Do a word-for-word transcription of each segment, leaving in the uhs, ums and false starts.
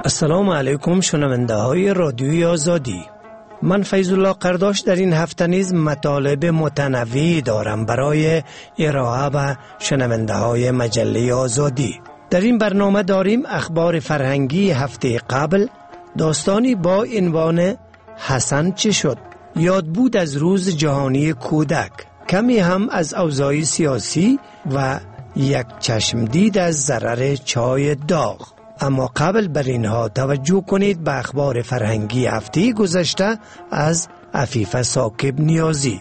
السلام علیکم شنونده های رادیوی آزادی. من فیض الله قرداش در این هفته نیز مطالب متنوعی دارم برای ارائه به شنونده های مجله آزادی. در این برنامه داریم اخبار فرهنگی هفته قبل، داستانی با عنوان حسن چه شد، یاد بود از روز جهانی کودک، کمی هم از اوضاع سیاسی و یک چشمدید از ضرر چای داغ. اما قبل بر اینها توجه کنید به اخبار فرهنگی هفته گذشته از عفیفه ثاقب نیازی.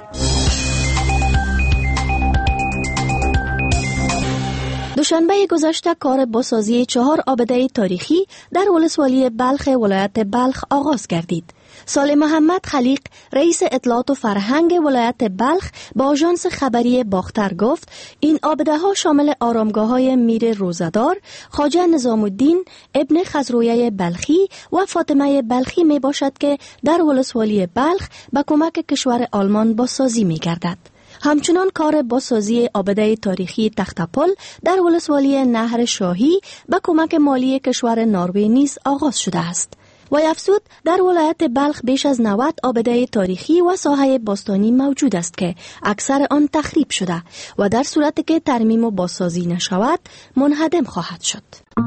دوشنبه گذشته کار بازسازی چهار آبده تاریخی در ولسوالی بلخ ولایت بلخ آغاز گردید. صالح محمد خلیق رئیس اطلاعات و فرهنگ ولایت بلخ با آژانس خبری باختر گفت این آبده ها شامل آرامگاه های میر روزدار، خواجه نظام الدین ابن خزرویه بلخی و فاطمه بلخی می باشد که در ولسوالی بلخ به کمک کشور آلمان بازسازی می گردد. همچنان کار بازسازی آبده تاریخی تختپل در ولسوالی نهر شاهی به کمک مالی کشور نروژ نیز آغاز شده است. و افزود در ولایت بلخ بیش از نود آبده تاریخی و ساحه باستانی موجود است که اکثر آن تخریب شده و در صورتی که ترمیم و بازسازی نشود منهدم خواهد شد.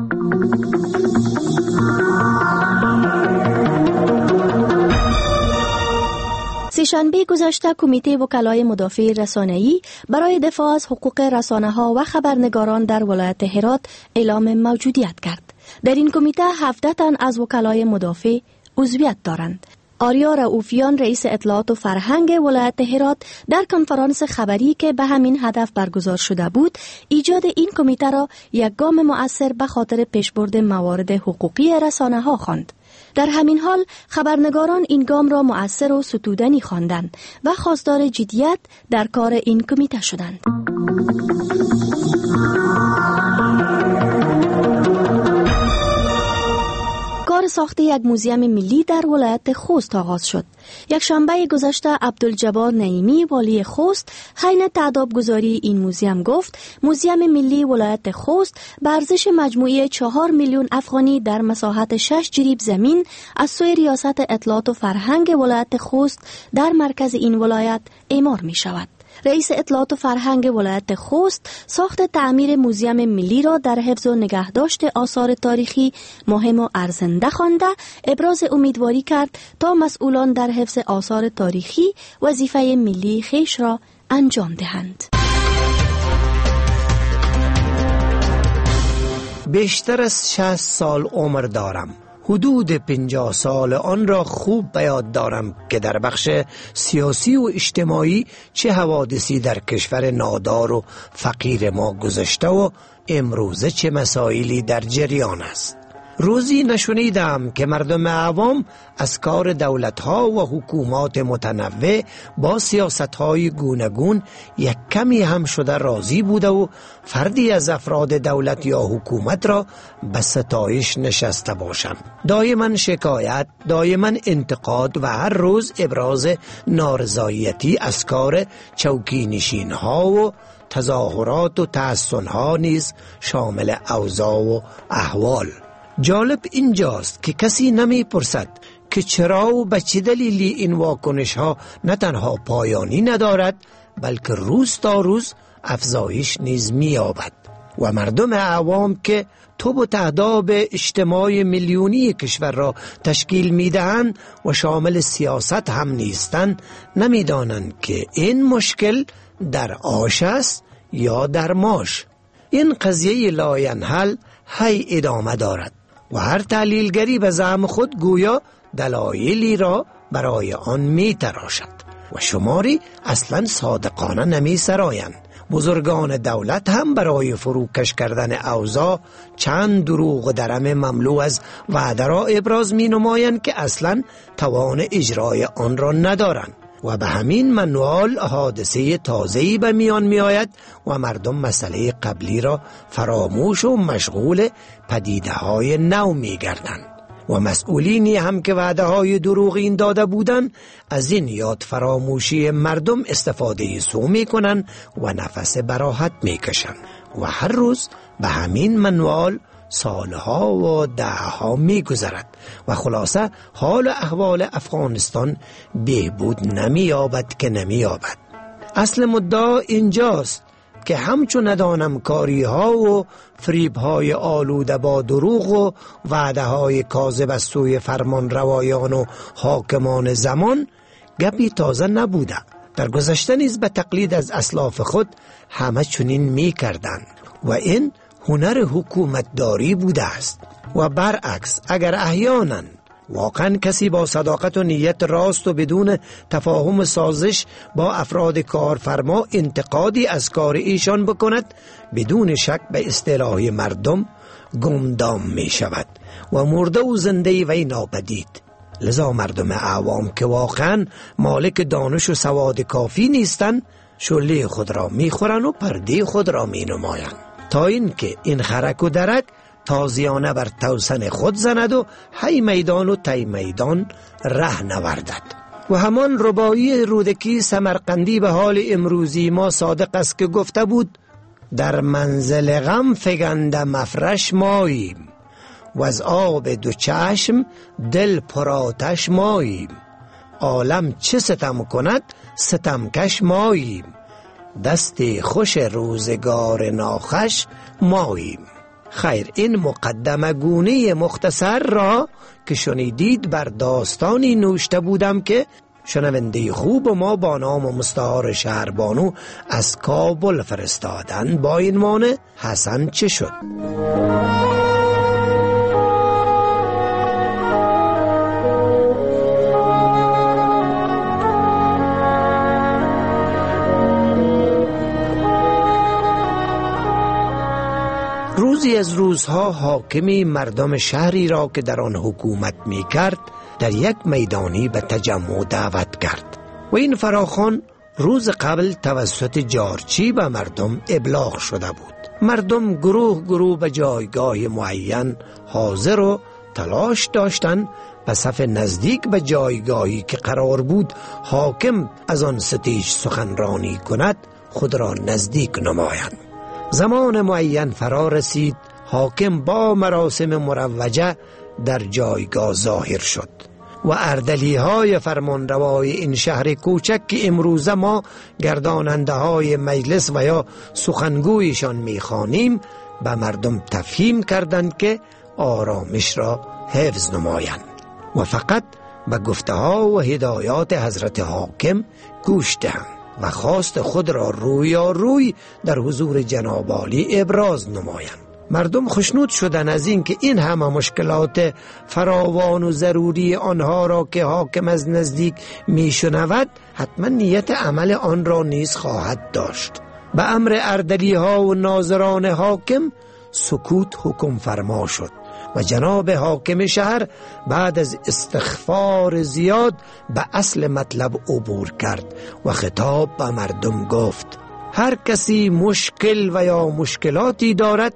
سه‌شنبه گذشته کمیته وکلای مدافع رسانه‌ای برای دفاع از حقوق رسانه‌ها و خبرنگاران در ولایت هرات اعلام موجودیت کرد. در این کمیته هفده تن از وکلای مدافع عضویت دارند. آریا رؤوفیان رئیس اطلاعات و فرهنگ ولایت هرات در کنفرانس خبری که به همین هدف برگزار شده بود، ایجاد این کمیته را یک گام مؤثر به خاطر پیشبرد موارد حقوقی رسانه‌ها خواند. در همین حال خبرنگاران این گام را مؤثر و ستودنی خواندند و خواستار جدیت در کار این کمیته شدند. کار ساخت یک موزیم ملی در ولایت خوست آغاز شد. یک شنبه گذشته عبدالجبار نعیمی والی خوست حین تعداد گذاری این موزیم گفت موزیم ملی ولایت خوست به ارزش مجموعی چهار میلیون افغانی در مساحت شش جریب زمین از سوی ریاست اطلاعات و فرهنگ ولایت خوست در مرکز این ولایت اعمار می شود. رئیس اطلاعات و فرهنگ ولایت خوست ساخت تعمیر موزیم ملی را در حفظ و نگهداشت آثار تاریخی مهم و ارزنده خوانده ابراز امیدواری کرد تا مسئولان در حفظ آثار تاریخی وظیفه ملی خویش را انجام دهند. بیشتر از شصت سال عمر دارم. حدود پنجاه سال آن را خوب به یاد دارم که در بخش سیاسی و اجتماعی چه حوادثی در کشور نادار و فقیر ما گذشته و امروزه چه مسائلی در جریان است. روزی نشنیدم که مردم عوام از کار دولت‌ها و حکومات متنوع با سیاست‌های گوناگون یک کمی هم شده راضی بوده و فردی از افراد دولت یا حکومت را به ستایش نشسته باشند. دائما شکایت، دائما انتقاد و هر روز ابراز نارضایتی از کار چوکی نشین‌ها و تظاهرات و تحسن‌ها نیز شامل اوضاع و احوال. جالب اینجاست که کسی نمی پرسد که چرا و به چه دلیلی این واکنش ها نه تنها پایانی ندارد بلکه روز تا روز افزایش نیز می یابد و مردم عوام که توب و تهداب اجتماع میلیونی کشور را تشکیل می دهند و شامل سیاست هم نیستند نمی دانند که این مشکل در آش است یا در ماش. این قضیه لاینحل هی ادامه دارد و هر تحلیلگری به زعم خود گویا دلایلی را برای آن می تراشد و شماری اصلا صادقانه نمی سرایند. بزرگان دولت هم برای فروکش کردن اوضاع چند دروغ و درم مملو از وعده را ابراز می نمایند که اصلا توان اجرای آن را ندارند و به همین منوال حادثه تازه‌ای به میان می آید و مردم مسئله قبلی را فراموش و مشغول پدیده های نو می گردند و مسئولینی هم که وعده های دروغین داده بودند از این یاد فراموشی مردم استفاده سو می کنند و نفس براحت می کشند و هر روز به همین منوال سالها و دهها می گذرد و خلاصه حال و احوال افغانستان بهبود نمی یابد که نمی یابد. اصل مدعا اینجاست که همچون ندانم کاری ها و فریب های آلوده با دروغ و وعده های کاذب از سوی فرمان روایان و حاکمان زمان گپی تازه نبوده. در گذشته نیز به تقلید از اسلاف خود همه چنین می کردند و این هنر حکومتداری بوده است. و برعکس اگر احیانا واقعا کسی با صداقت و نیت راست و بدون تفاهم سازش با افراد کارفرما انتقادی از کار ایشان بکند، بدون شک به اصطلاح مردم گمدام می شود و مرده و زنده وی ناپدید. لذا مردم عوام که واقعا مالک دانش و سواد کافی نیستند، شله خود را می خورند و پرده خود را می نمایند تا اینکه این خرک و درک تازیانه بر توسن خود زند و هی میدان و تی میدان ره نوردد. و همان ربایی رودکی سمرقندی به حال امروزی ما صادق است که گفته بود در منزل غم فگنده مفرش ماییم و از آب دو چشم دل پراتش ماییم. عالم چه ستم کند ستمکش ماییم، دست خوش روزگار ناخوش ماییم. خیر، این مقدمه گونه مختصر را که شنیدید بر داستانی نوشته بودم که شنونده خوب ما با نام مستعار شهربانو از کابل فرستادن. با این معنی حسن چه شد؟ روزی از روزها حاکمی مردم شهری را که در آن حکومت می کرد در یک میدانی به تجمع دعوت کرد و این فراخوان روز قبل توسط جارچی به مردم ابلاغ شده بود. مردم گروه گروه به جایگاه معین حاضر و تلاش داشتند به صف نزدیک به جایگاهی که قرار بود حاکم از آن ستیج سخنرانی کند خود را نزدیک نمایند. زمان معین فرا رسید. حاکم با مراسم مروجه در جایگاه ظاهر شد و اردلی های فرمانروای این شهر کوچک که امروزه ما گرداننده های مجلس و یا سخنگویشان میخوانیم به مردم تفهیم کردند که آرامش را حفظ نمایند و فقط به گفته ها و هدایات حضرت حاکم گوش دهند و خواست خود را رویا روی در حضور جناب عالی ابراز نمایند. مردم خوشنود شدند از این که این همه مشکلات فراوان و ضروری آنها را که حاکم از نزدیک می شنود حتما نیت عمل آن را نیز خواهد داشت. به امر اردلی ها و ناظران حاکم سکوت حکم فرما شد و جناب حاکم شهر بعد از استغفار زیاد به اصل مطلب عبور کرد و خطاب به مردم گفت هر کسی مشکل و یا مشکلاتی دارد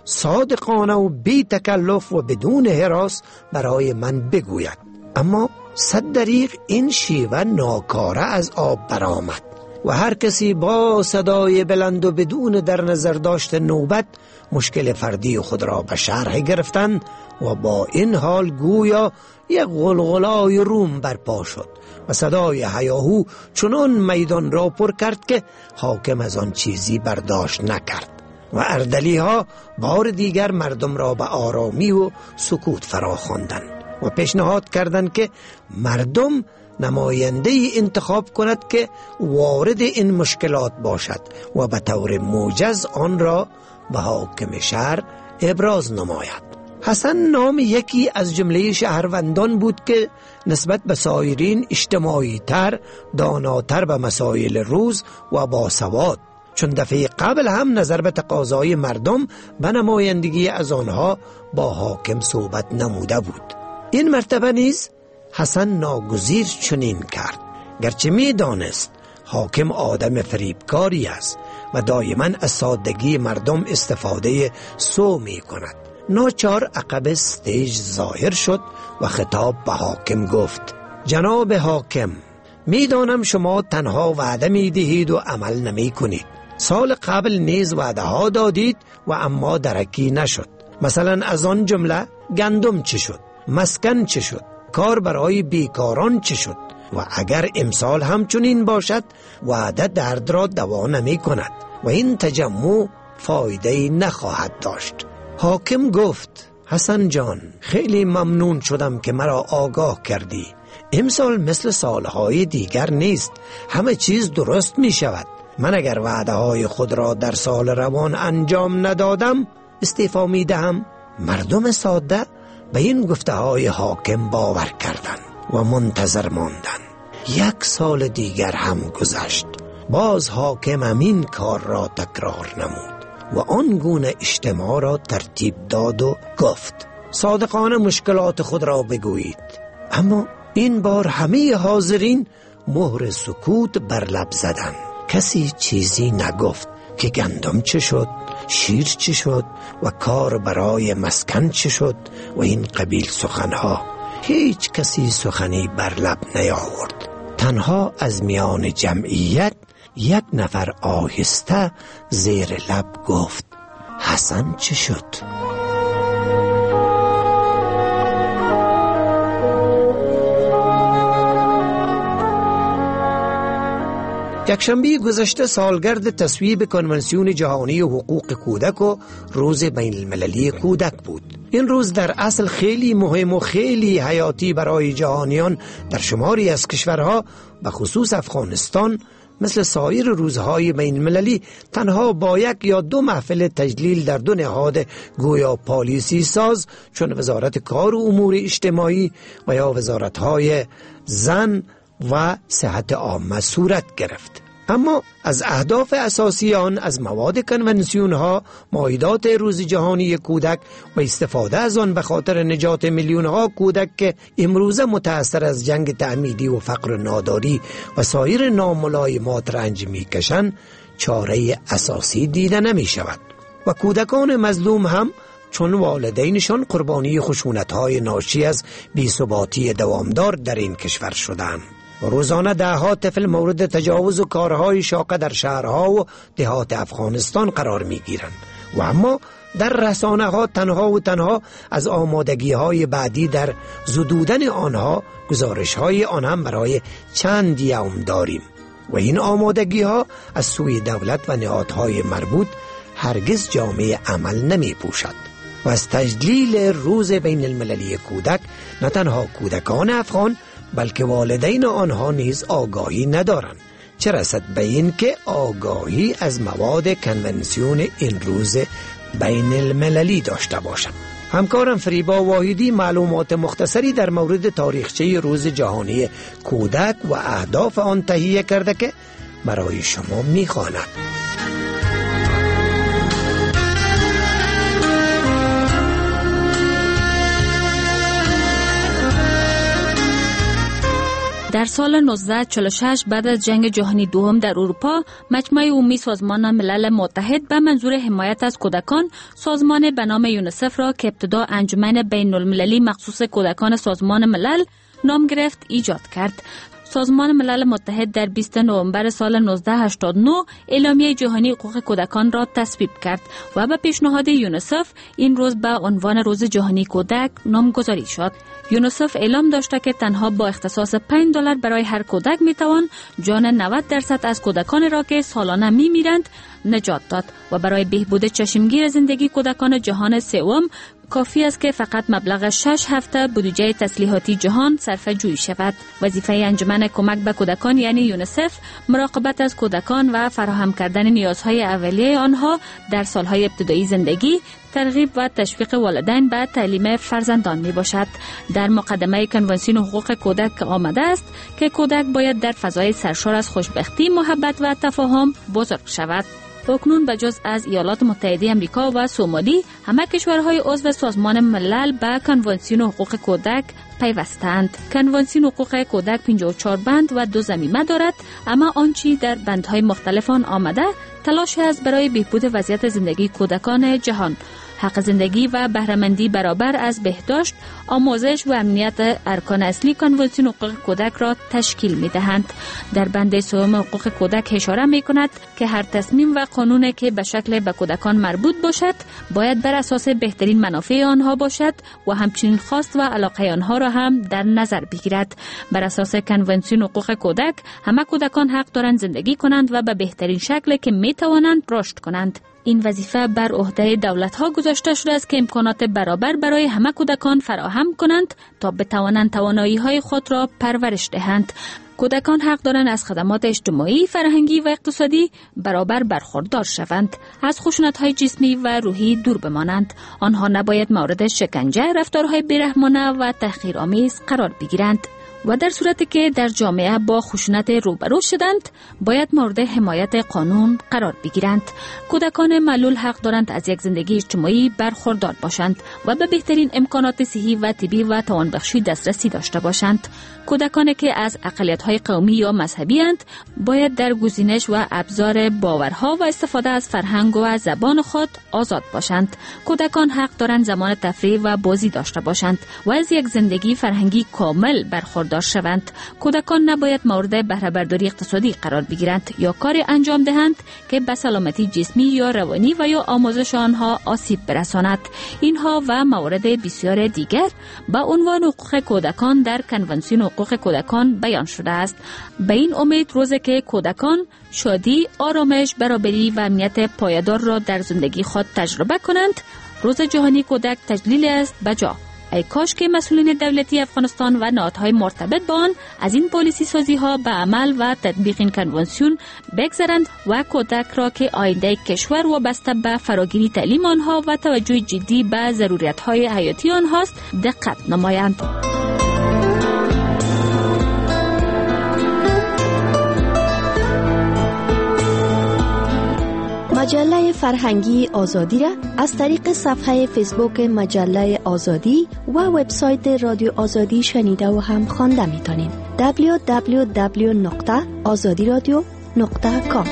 صادقانه و بی تکلف و بدون هراس برای من بگوید. اما صد دریغ این شیوه ناکاره از آب برآمد و هر کسی با صدای بلند و بدون در نظر داشت نوبت مشکل فردی خود را به شرح گرفتند و با این حال گویا یک غلغلای روم برپا شد و صدای هیاهو چنان میدان را پر کرد که حاکم از آن چیزی برداشت نکرد و اردلی ها بار دیگر مردم را به آرامی و سکوت فرا خواندند و پیشنهاد کردند که مردم نماینده انتخاب کند که وارد این مشکلات باشد و به طور موجز آن را به حاکم شهر ابراز نماید. حسن نام یکی از جمله شهروندان بود که نسبت به سایرین اجتماعی تر، داناتر به مسائل روز و باسواد، چون دفعه قبل هم نظر به تقاضای مردم به نمایندگی از آنها با حاکم صحبت نموده بود. این مرتبه نیز حسن ناگزیر چنین کرد، گرچه می دانست حاکم آدم فریبکاری است و دائما از سادگی مردم استفاده سو می کند. ناچار عقب استیج ظاهر شد و خطاب به حاکم گفت جناب حاکم، می دانم شما تنها وعده می دهید و عمل نمی کنید. سال قبل نیز وعده ها دادید و اما درکی نشد مثلا از آن جمله گندم چه شد، مسکن چه شد، کار برای بیکاران چه شد؟ و اگر امسال همچنین باشد وعده درد را دوا نمی کند و این تجمع فایده نخواهد داشت. حاکم گفت حسن جان خیلی ممنون شدم که مرا آگاه کردی. امسال مثل سالهای دیگر نیست، همه چیز درست می شود. من اگر وعده های خود را در سال روان انجام ندادم استعفا می دهم. مردم ساده به این گفته های حاکم باور کردند و منتظر ماندند. یک سال دیگر هم گذشت، باز حاکم همین کار را تکرار نمود و آن گونه اجتماع را ترتیب داد و گفت صادقانه مشکلات خود را بگویید. اما این بار همه حاضرین مهر سکوت بر لب زدند. کسی چیزی نگفت که گندم چه شد، شیر چه شد و کار برای مسکن چه شد و این قبیل سخنها. هیچ کسی سخنی بر لب نیاورد. تنها از میان جمعیت یک نفر آهسته زیر لب گفت حسن چه شد؟ یکشنبه گذشته سالگرد تصویب کنونسیون جهانی حقوق کودک و روز بین المللی کودک بود. این روز در اصل خیلی مهم و خیلی حیاتی برای جهانیان در شماری از کشورها به خصوص افغانستان مثل سایر روزهای بین المللی تنها با یک یا دو محفل تجلیل در دو نهاد گویا پالیسی ساز چون وزارت کار و امور اجتماعی و یا وزارتهای زن و صحت عامه صورت گرفت. اما از اهداف اساسی آن از مواد کنونسیون ها، معاهدات روز جهانی کودک و استفاده از آن به خاطر نجات میلیون ها کودک که امروزه متأثر از جنگ تعمیدی و فقر و ناداری و سایر ناملایمات رنج میکشند چاره اساسی دیده نمی شود و کودکان مظلوم هم چون والدینشان قربانی خشونت‌های ناشی از بی‌ثباتی دوامدار در این کشور شدند. روزانه ده ها طفل مورد تجاوز و کارهای شاقه در شهرها و دهات افغانستان قرار می گیرند و اما در رسانه ها تنها و تنها از آمادگی های بعدی در زدودن آنها گزارش های آن هم برای چند یوم داریم و این آمادگی ها از سوی دولت و نهادهای مربوط هرگز جامعه عمل نمی پوشد. و از تجلیل روز بین المللی کودک نه تنها کودکان افغان بلکه والدین آنها نیز آگاهی ندارند، چه رسد به این که آگاهی از مواد کنونسیون این روز بین المللی داشته باشند. همکارم فریبا واحدی معلومات مختصری در مورد تاریخچه روز جهانی کودک و اهداف آن تهیه کرده که برای شما می‌خواند. در سال نوزده چهل و شش بعد از جنگ جهانی دوم در اروپا، مجمع عمومی سازمان ملل متحد به منظور حمایت از کودکان سازمان به نام یونیسف را که ابتدا انجمن بین المللی مخصوص کودکان سازمان ملل نام گرفت ایجاد کرد. سازمان ملل متحد در بیستم نوامبر سال نوزده هشتاد و نه اعلامیه جهانی حقوق کودکان را تصویب کرد و به پیشنهاد یونیسف این روز به عنوان روز جهانی کودک نامگذاری شد. یونیسف اعلام داشته که تنها با اختصاص پنج دلار برای هر کودک میتوان جان نود درصد از کودکان را که سالانه میمیرند نجات داد و برای بهبود چشمگیر زندگی کودکان جهان سوم کافی است که فقط مبلغ شش هفته بودجه تسلیحاتی جهان صرفه جویی شود. وظیفه انجمن کمک به کودکان یعنی یونیسف مراقبت از کودکان و فراهم کردن نیازهای اولیه آنها در سالهای ابتدایی زندگی، ترغیب و تشویق والدین به تعلیم فرزندان می باشد. در مقدمه کنونسیون حقوق کودک آمده است که کودک باید در فضای سرشار از خوشبختی، محبت و تفاهم بزرگ شود. اکنون بجز از ایالات متحده آمریکا و سومالی همه کشورهای عضو سازمان ملل به کنونسیون حقوق کودک پیوستند. کنونسیون حقوق کودک پنجاه و چهار بند و دو ضمیمه دارد، اما آنچه در بندهای مختلف آن آمده تلاش است برای بهبود وضعیت زندگی کودکان جهان. حق زندگی و بهره‌مندی برابر از بهداشت، آموزش و امنیت ارکان اصلی کنوانسیون حقوق کودک را تشکیل می‌دهند. در بند سوم حقوق کودک اشاره می‌کند که هر تصمیم و قانونی که به شکل به کودکان مربوط باشد باید بر اساس بهترین منافع آنها باشد و همچنین خواست و علاقه آنها را هم در نظر بگیرد. بر اساس کنوانسیون حقوق کودک همه کودکان حق دارند زندگی کنند و به بهترین شکلی که می‌توانند رشد کنند. این وظیفه بر عهده دولت‌ها گذاشته شده است که امکانات برابر برای همه کودکان فراهم کنند تا بتوانند توانایی‌های خود را پرورش دهند. کودکان حق دارند از خدمات اجتماعی، فرهنگی و اقتصادی برابر برخوردار شوند. از خشونت‌های جسمی و روحی دور بمانند. آنها نباید مورد شکنجه، رفتارهای بیرحمانه و تحقیرآمیز قرار بگیرند. و در صورتی که در جامعه با خشونت روبرو شدند باید مورد حمایت قانون قرار بگیرند. کودکان معلول حق دارند از یک زندگی اجتماعی برخوردار باشند و به بهترین امکانات صحی و طبی و توانبخشی دسترسی داشته باشند. کودکانی که از اقلیت‌های قومی یا مذهبی اند باید در گزینش و ابزار باورها و استفاده از فرهنگ و زبان خود آزاد باشند. کودکان حق دارند زمان تفریح و بازی داشته باشند و از یک زندگی فرهنگی کامل برخوردار شوند. کودکان نباید مورد بهره برداری اقتصادی قرار بگیرند یا کاری انجام دهند که به سلامتی جسمی یا روانی و یا آموزش آنها آسیب برساند. اینها و موارد بسیار دیگر به عنوان حقوق کودکان در کنوانسیون حقوق کودکان بیان شده است. به این امید روزی که کودکان شادی، آرامش، برابری و امنیت پایدار را در زندگی خود تجربه کنند، روز جهانی کودک تجلیل است بجا. ای کاش که مسئولین دولتی افغانستان و نهادهای مرتبط با آن از این پالیسی سازی ها به عمل و تطبیق این کنوانسیون بگذرند و کودک را که آینده کشور وابسته به فراگیری تعلیم آنها و توجه جدی به ضرورت های حیاتی آنهاست دقت نمایند. مجله فرهنگی آزادی را از طریق صفحه فیسبوک مجله آزادی و وبسایت رادیو آزادی شنیده و هم خوانده می‌تونید. دبلیو دبلیو دبلیو نقطه آزادی رادیو نقطه کام.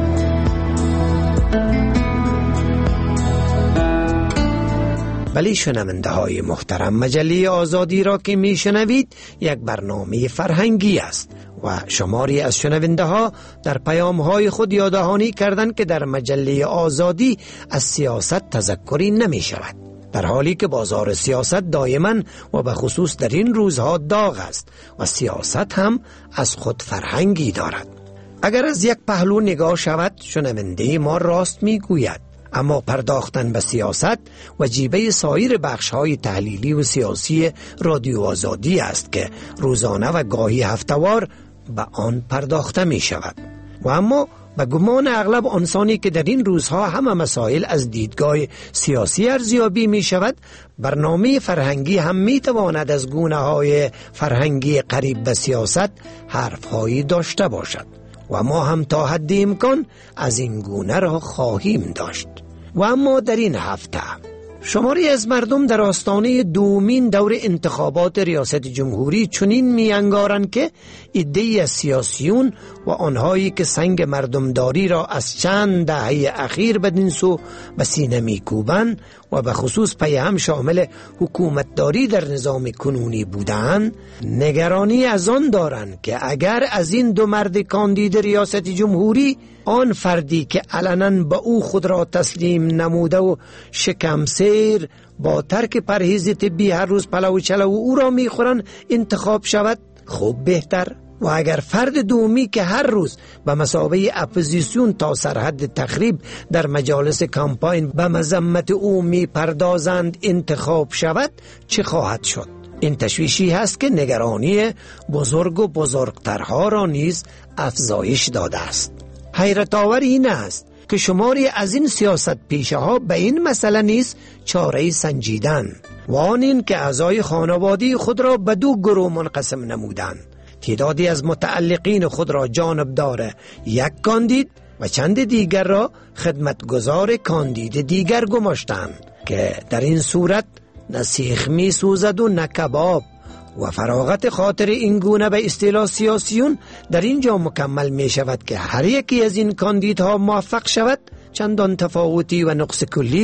ولی شنونده های محترم، مجله آزادی را که می شنوید یک برنامه فرهنگی است و شماری از شنونده ها در پیام های خود یاددهانی کردند که در مجله آزادی از سیاست تذکری نمی شود، در حالی که بازار سیاست دائما و به خصوص در این روزها داغ است و سیاست هم از خود فرهنگی دارد. اگر از یک پهلو نگاه شود شنونده ما راست می گوید، اما پرداختن به سیاست وجیبه سایر بخش‌های تحلیلی و سیاسی رادیو آزادی است که روزانه و گاهی هفته‌وار به آن پرداخته می شود. و اما به گمان اغلب انسانی که در این روزها همه مسائل از دیدگاه سیاسی ارزیابی می شود، برنامه فرهنگی هم می تواند از گونه‌های فرهنگی قریب به سیاست حرف‌هایی داشته باشد و ما هم تا حد امکان از این گونه را خواهیم داشت. و اما در این هفته شماری از مردم در آستانه دومین دور انتخابات ریاست جمهوری چنین می انگارند که عده‌ای از سیاسیون و آنهایی که سنگ مردمداری را از چند دهه اخیر بدین سو به سینه می کوبند و به خصوص پی هم شامل حکومتداری در نظام کنونی بودند، نگرانی از آن دارند که اگر از این دو مرد کاندید ریاست جمهوری آن فردی که علنا به او خود را تسلیم نموده و شکم سیر با ترک پرهیز طبی هر روز پلو چلو او را میخورن انتخاب شود، خوب بهتر. و اگر فرد دومی که هر روز به مثابه اپوزیسیون تا سرحد تخریب در مجالس کامپاین به مذمت او می پردازند انتخاب شود، چه خواهد شد؟ این تشویشی هست که نگرانی بزرگ و بزرگترها را نیز افزایش داده است. حیرت آور این است که شماری از این سیاست پیشه ها به این مسئله نیز چاره سنجیدن و آن این که اعضای خانوادی خود را به دو گروه منقسم نمودند. تعدادی از متعلقین خود را جانبدار یک کاندید و چند دیگر را خدمتگزار کاندید دیگر گماشتند که در این صورت نه سیخ می سوزد و نه کباب. و فراغت خاطر این گونه به اصطلاح سیاسیون در اینجا مکمل می شود که هر یکی از این کاندیدها موفق شود، چندان تفاوتی و نقص کلی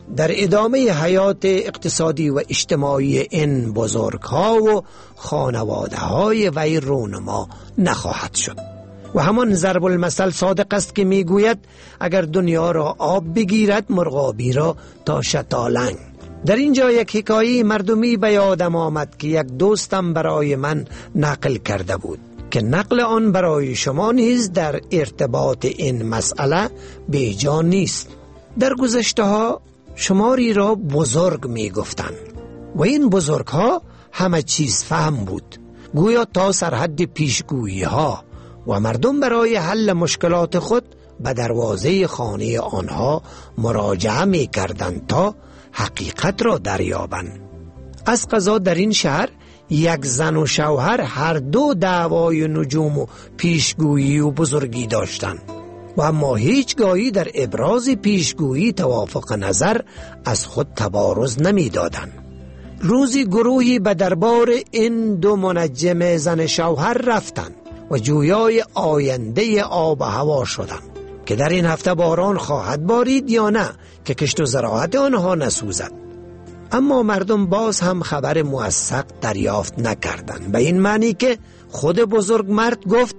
در ادامه حیات اقتصادی و اجتماعی این بزرگ ها و خانواده های وی رونما نخواهد شد. و همان ضرب المثل صادق است که می گوید اگر دنیا را آب بگیرد مرغابی را تا شتالنگ. در اینجا یک حکایه مردمی به یادم آمد که یک دوستم برای من نقل کرده بود که نقل آن برای شما نیز در ارتباط این مسئله بیجا نیست. در گذشته ها شماری را بزرگ می گفتند و این بزرگ ها همه چیز فهم بود، گویا تا سرحد پیشگویی ها، و مردم برای حل مشکلات خود به دروازه خانه آنها مراجعه می کردند تا حقیقت را دریابند. از قضا در این شهر یک زن و شوهر هر دو دعوای نجوم و پیشگویی و بزرگی داشتند و اما هیچگاهی در ابراز پیشگویی توافق نظر از خود تبارز نمی دادند. روزی گروهی به دربار این دو منجم زن شوهر رفتند و جویای آینده آب و هوا شدند که در این هفته باران خواهد بارید یا نه که کشت و زراعت آنها نسوزد. اما مردم باز هم خبر موثق دریافت نکردند، به این معنی که خود بزرگ مرد گفت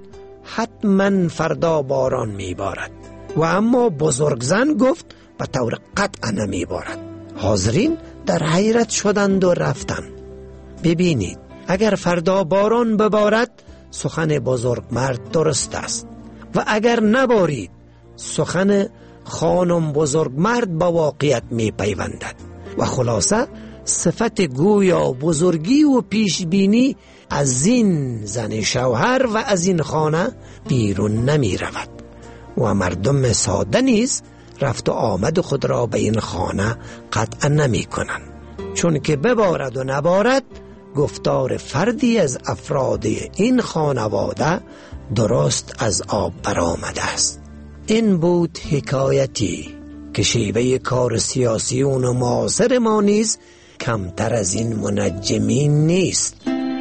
حتما فردا باران میبارد و اما بزرگ زن گفت به طور قطع نمیبارد. حاضرین در حیرت شدند و رفتند. ببینید اگر فردا باران ببارد سخن بزرگ مرد درست است و اگر نبارید سخن خانم بزرگ مرد با واقعیت می پیوندد و خلاصه صفت گویا بزرگی و پیشبینی از این زن شوهر و از این خانه بیرون نمی رود و مردم ساده نیز رفت و آمد خود را به این خانه قطع نمی کنند، چون که ببارد و نبارد گفتار فردی از افراد این خانواده درست از آب برآمده است. این بود حکایتی که شیوه کار سیاسیون و معاصر ما نیز کمتر از این منجمین نیست.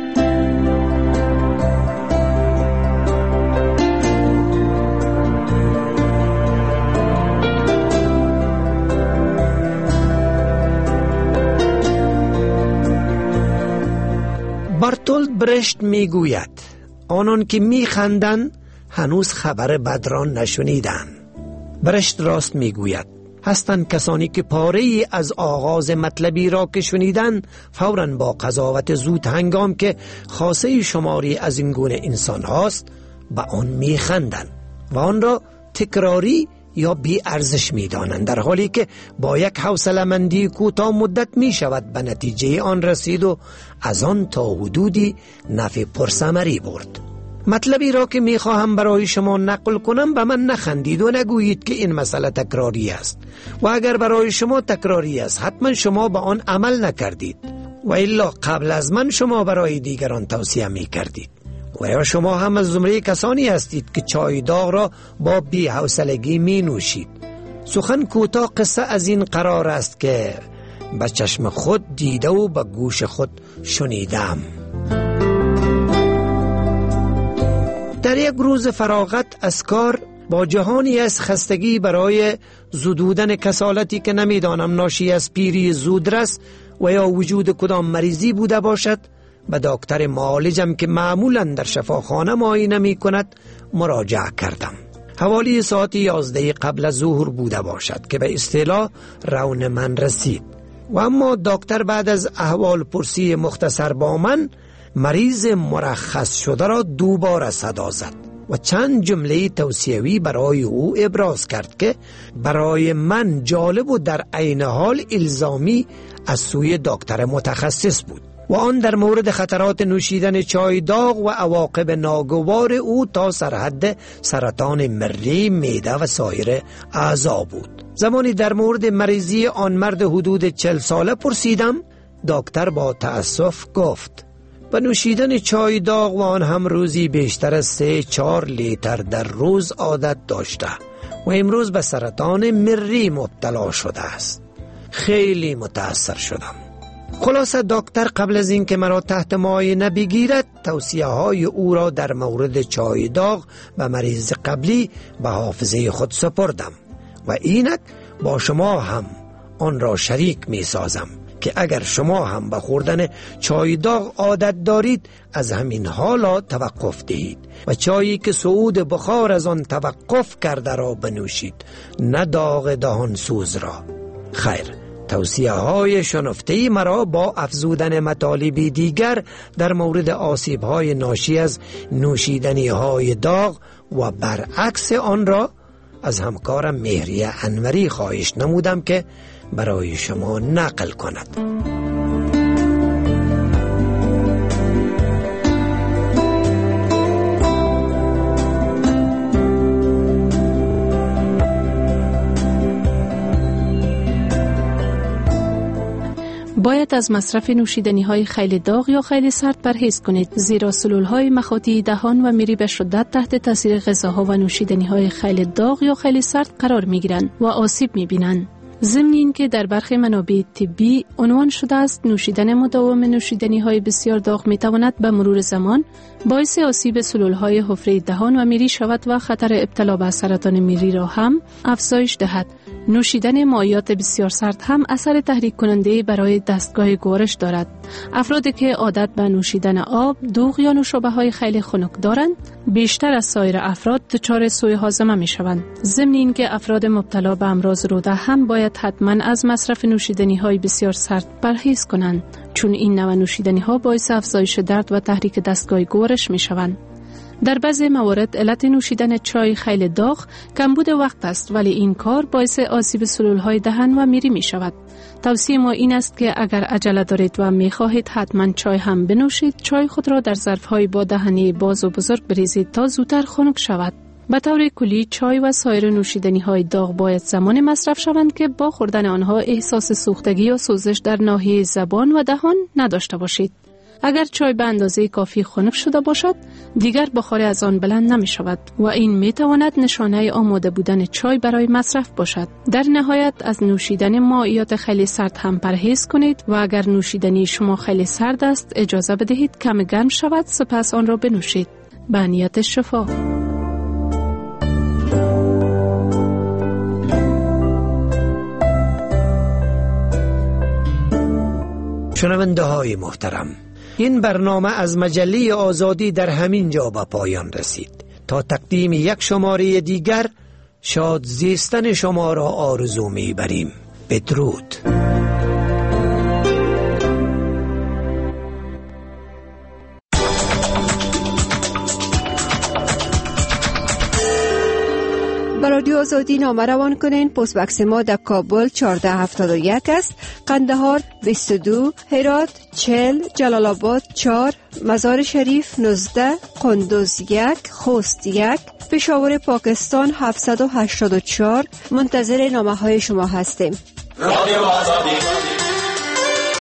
برتولد برشت می گوید آنان که می خندند هنوز خبر بد را نشنیدند. برشت راست می گوید. هستند کسانی که پاره‌ای از آغاز مطلبی را که شنیدند فوراً با قضاوت زود هنگام که خاصه شماری از این گونه انسان هاست به آن می خندند و آن را تکراری یا بی ارزش می دانند، در حالی که با یک حوصله‌مندی کوتاه مدت می شود به نتیجه آن رسید و از آن تا حدودی نفع پرثمری برد. مطلبی را که می خواهم برای شما نقل کنم به من نخندید و نگویید که این مسئله تکراری است و اگر برای شما تکراری است حتما شما به آن عمل نکردید و الا قبل از من شما برای دیگران توصیه می کردید و یا شما هم از زمره کسانی هستید که چای داغ را با بی حوصلگی می نوشید. سخن کوتاه قصه از این قرار است که به چشم خود دیده و به گوش خود شنیدم. در یک روز فراغت از کار با جهانی از خستگی برای زدودن کسالتی که نمیدانم ناشی از پیری زودرس و یا وجود کدام مریضی بوده باشد به دکتر معالجم که معمولا در شفاخانه معاینه می کند مراجعه کردم. حوالی ساعت یازده قبل از ظهر بوده باشد که به اصطلاح رون من رسید و اما دکتر بعد از احوال پرسی مختصر با من مریض مرخص شده را دوباره صدا زد و چند جمله توصیوی برای او ابراز کرد که برای من جالب و در عین حال الزامی از سوی دکتر متخصص بود و آن در مورد خطرات نوشیدن چای داغ و عواقب ناگوار او تا سرحد سرطان مری، معده و سایر اعضا بود. زمانی در مورد مریضی آن مرد حدود چل ساله پرسیدم، دکتر با تأسف گفت به نوشیدن چای داغ و آن هم روزی بیشتر از سه چار لیتر در روز عادت داشته و امروز به سرطان مری مبتلا شده است. خیلی متأثر شدم. خلاصه دکتر قبل از این که مرا تحت معاینه بگیرد توصیه های او را در مورد چای داغ و مریض قبلی به حافظه خود سپردم و اینک با شما هم آن را شریک می سازم که اگر شما هم به خوردن چای داغ عادت دارید از همین حالا توقف دهید و چایی که صعود بخار از آن توقف کرده را بنوشید، نه داغ دهان سوز را. خیر، توصیه های شنفته مرا با افزودن مطالبی دیگر در مورد آسیب های ناشی از نوشیدنی های داغ و برعکس آن را از همکارم مهریه انوری خواهش نمودم که برای شما نقل کند. باید از مصرف نوشیدنی های خیلی داغ یا خیلی سرد پرهیز کنید، زیرا سلول های مخاطی دهان و میری به شدت تحت تاثیر غذاها و نوشیدنی های خیلی داغ یا خیلی سرد قرار می گیرند و آسیب می بینند. ضمن این که در برخی منابع طبی عنوان شده است نوشیدن مداوم نوشیدنی های بسیار داغ می تواند به مرور زمان باعث آسیب سلول های حفره دهان و میری شود و خطر ابتلا به سرطان میری را هم افزایش دهد. نوشیدن مایعات بسیار سرد هم اثر تحریک کننده برای دستگاه گوارش دارد. افرادی که عادت به نوشیدن آب، دوغ یا نوشابه های خیلی خنک دارند بیشتر از سایر افراد دچار سوء هاضمه می شوند. ضمن این که افراد مبتلا به امراض روده هم باید حتما از مصرف نوشیدنی های بسیار سرد پرهیز کنند، چون این نوع نوشیدنی ها باعث افزایش درد و تحریک دستگاه گوارش می شوند. در بعضی موارد علت نوشیدن چای خیلی داغ کمبود وقت است، ولی این کار باعث آسیب سلول های دهان و میری می شود. توصیه ما این است که اگر عجله دارید و می خواهید حتما چای هم بنوشید، چای خود را در ظرف های با دهنه باز و بزرگ بریزید تا زودتر خنک شود. به طور کلی چای و سایر نوشیدنی های داغ باید زمان مصرف شوند که با خوردن آنها احساس سوختگی یا سوزش در ناحیه زبان و دهان نداشته باشید. اگر چای به اندازه کافی خنک شده باشد، دیگر بخار از آن بلند نمی شود و این می تواند نشانه آماده بودن چای برای مصرف باشد. در نهایت از نوشیدن مایعات خیلی سرد هم پرهیز کنید و اگر نوشیدنی شما خیلی سرد است اجازه بدهید کم گرم شود، سپس آن را بنوشید. به نیت شفا. شنونده های محترم، این برنامه از مجله آزادی در همین جا به پایان رسید. تا تقدیم یک شماره دیگر شاد زیستن شما را آرزو می بریم. بدرود. با رادیو آزادی نامه روان کنین. پست بکس ما در کابل چهارده هفتاد و یک است، قندهار بیست و دو، هرات چهل، جلال آباد چهار، مزار شریف نوزده، قندوز یک، خوست یک، پشاور پاکستان هفتصد و هشتاد و چهار. منتظر نامه های شما هستیم. رادیو آزادی.